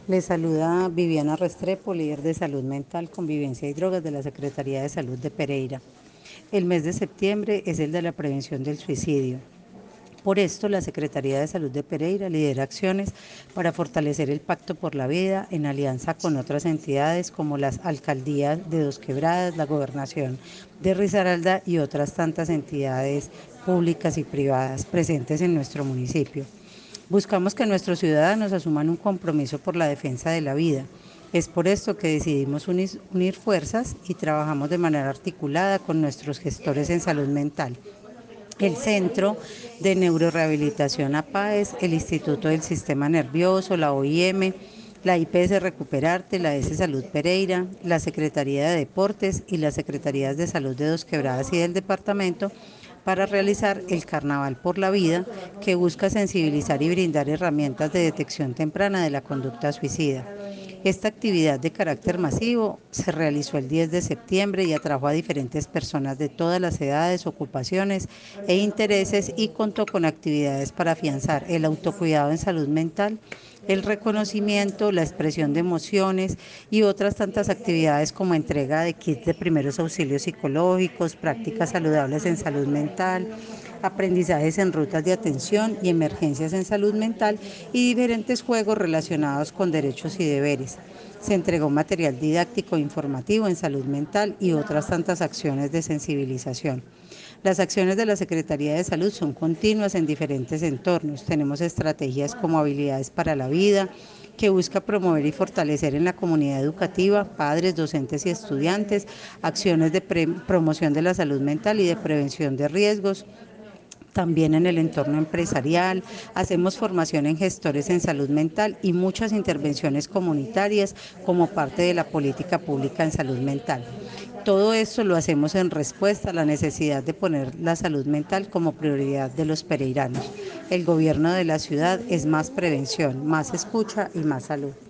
Les saluda Viviana Restrepo, líder de Salud Mental, Convivencia y Drogas de la Secretaría de Salud de Pereira. El mes de septiembre es el de la prevención del suicidio. Por esto, la Secretaría de Salud de Pereira lidera acciones para fortalecer el Pacto por la Vida en alianza con otras entidades como las alcaldías de Dos Quebradas, la Gobernación de Risaralda y otras tantas entidades públicas y privadas presentes en nuestro municipio. Buscamos que nuestros ciudadanos asuman un compromiso por la defensa de la vida. Es por esto que decidimos unir fuerzas y trabajamos de manera articulada con nuestros gestores en salud mental. El Centro de Neurorehabilitación APAES, el Instituto del Sistema Nervioso, la OIM, la IPS Recuperarte, la S Salud Pereira, la Secretaría de Deportes y las Secretarías de Salud de Dos Quebradas y del departamento para realizar el Carnaval por la Vida, que busca sensibilizar y brindar herramientas de detección temprana de la conducta suicida. Esta actividad de carácter masivo se realizó el 10 de septiembre y atrajo a diferentes personas de todas las edades, ocupaciones e intereses y contó con actividades para afianzar el autocuidado en salud mental, el reconocimiento, la expresión de emociones y otras tantas actividades como entrega de kits de primeros auxilios psicológicos, prácticas saludables en salud mental, aprendizajes en rutas de atención y emergencias en salud mental y diferentes juegos relacionados con derechos y deberes. Se entregó material didáctico e informativo en salud mental y otras tantas acciones de sensibilización. Las acciones de la Secretaría de Salud son continuas en diferentes entornos. Tenemos estrategias como Habilidades para la Vida, que busca promover y fortalecer en la comunidad educativa, padres, docentes y estudiantes, acciones de promoción de la salud mental y de prevención de riesgos. También en el entorno empresarial, hacemos formación en gestores en salud mental y muchas intervenciones comunitarias como parte de la política pública en salud mental. Todo esto lo hacemos en respuesta a la necesidad de poner la salud mental como prioridad de los pereiranos. El gobierno de la ciudad es más prevención, más escucha y más salud.